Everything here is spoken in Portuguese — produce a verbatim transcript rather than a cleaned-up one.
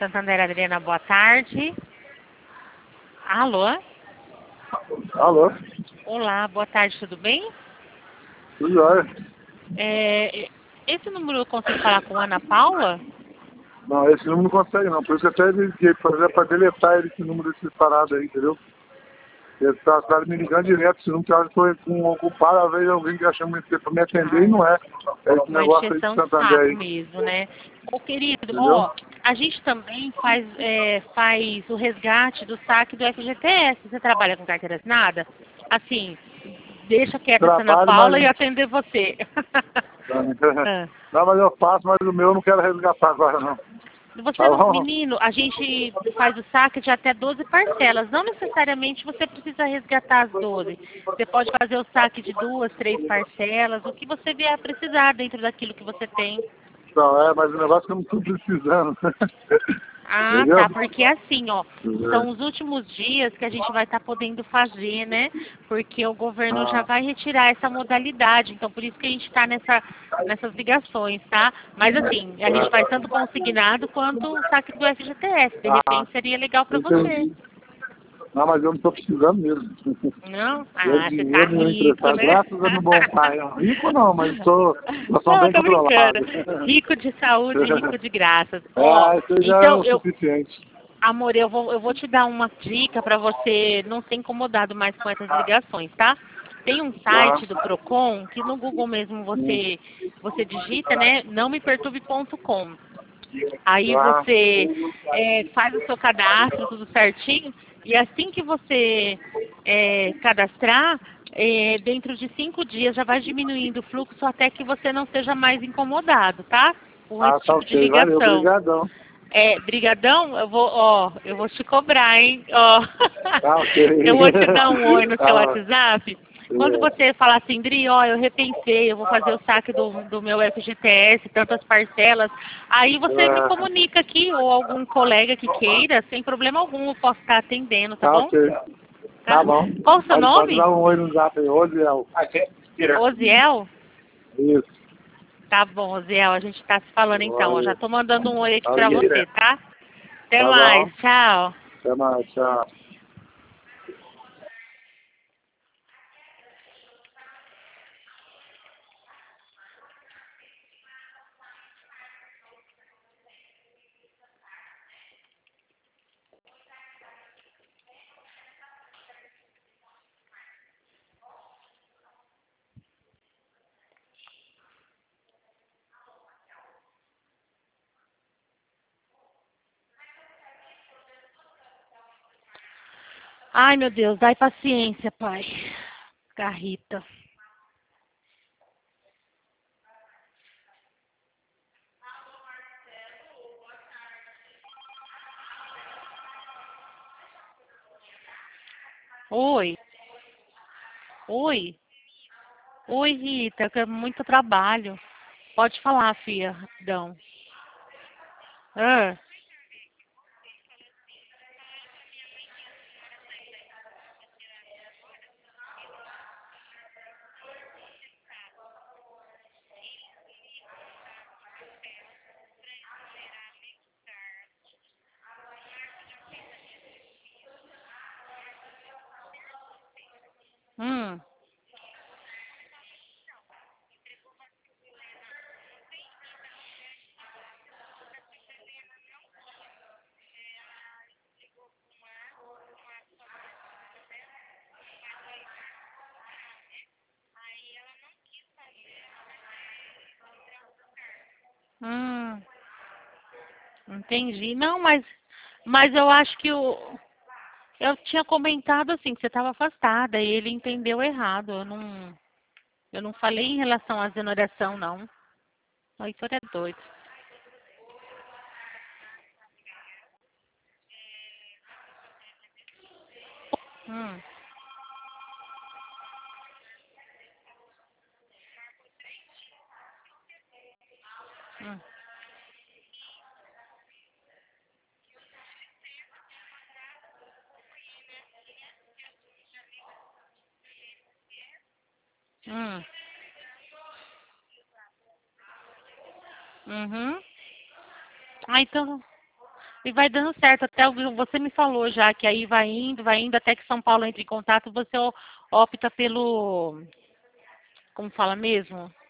Santander, Adriana, boa tarde. Alô? Alô? Olá, boa tarde, tudo bem? Tudo jóia? É, esse número eu consigo falar com a Ana Paula? Não, esse número não consegue não, por isso que eu até liguei pra fazer pra deletar esse número desse parado aí, entendeu? Ele tá, tá me ligando direto, esse número que eu acho que foi com ocupado, às vezes alguém que acha muito tempo pra me atender e Ai, não é. É esse uma negócio aí de encheção de Santander saco aí, mesmo, né? Ô, querido, entendeu? ó, a gente também faz, é, faz o resgate do saque do F G T S. Você trabalha com carteira assinada? Assim, deixa quieta essa Ana Trabalho, Paula e mas. atender você. Ah. Não, mas eu faço, mas o meu eu não quero resgatar agora não. Você Tá não, bom? menino, a gente faz o saque de até doze parcelas. Não necessariamente você precisa resgatar as doze. Você pode fazer o saque de duas, três parcelas, o que você vier a precisar dentro daquilo que você tem. Não, é, mas o negócio que eu não tô precisando. Ah, Entendeu? tá, porque assim, ó, são os últimos dias que a gente vai estar podendo fazer, né? Porque o governo já Ah, vai retirar essa modalidade, então por isso que a gente está nessa, nessas ligações, tá? Mas assim, a gente faz tanto consignado quanto o saque do F G T S. De ah, repente seria legal para você. entendi. Não, mas eu não tô precisando mesmo. Não? Meu Ah, você tá dinheiro não rico, emprestado, né? graças ao meu bom pai. Rico não, mas sou situação Não, bem tô brincando. controlada. Rico de saúde, rico de graças. Ó, É, isso já é então o eu, suficiente. amor, eu vou, eu vou te dar uma dica para você não ser incomodado mais com essas ligações, tá? Tem um Tá. site do Procon que no Google mesmo você você digita, né? não me perturbe ponto com. Aí Tá. você é, faz o seu cadastro, tudo certinho, e assim que você é, cadastrar, é, dentro de cinco dias já vai diminuindo o fluxo até que você não seja mais incomodado, tá? Com Ah, esse tá tipo de ok. Valeu, ligação. obrigadão. É, brigadão, eu vou, ó, eu vou te cobrar, hein? Ó, Tá ok. eu vou te dar um oi no seu Tá. WhatsApp. Quando É. você falar assim, Dri, ó, eu repensei, eu vou fazer o saque do, do meu F G T S, tantas parcelas, aí você me Ah, comunica aqui, ou algum colega que queira, sem problema algum, eu posso estar atendendo, tá tá bom? ok. Tá Tá? bom. Qual o seu Pode, pode nome? dar um oi no zap aí hoje, é o... Oziel? Isso. Tá bom, Oziel, a gente tá se falando então, eu já Valeu. tô mandando um oi aqui pra Valeu. você, tá? Até Tá mais, bom. tchau. Até mais, tchau. Ai, meu Deus, dai paciência, pai. Garrita. Oi. Oi. Oi, Rita, que é muito trabalho. Pode falar, filha, rapidão. Ah, hum. Hum, entendi. Não, mas, mas eu acho que o, eu tinha comentado assim, que você estava afastada e ele entendeu errado. Eu não, eu não falei em relação à exoneração, não. Ai, isso é doido. Hum, hum, hum, uhum. Ah, então, E vai dando certo, até o- você me falou já que aí vai indo, vai indo, até que São Paulo entre em contato, você o- opta pelo, como fala mesmo?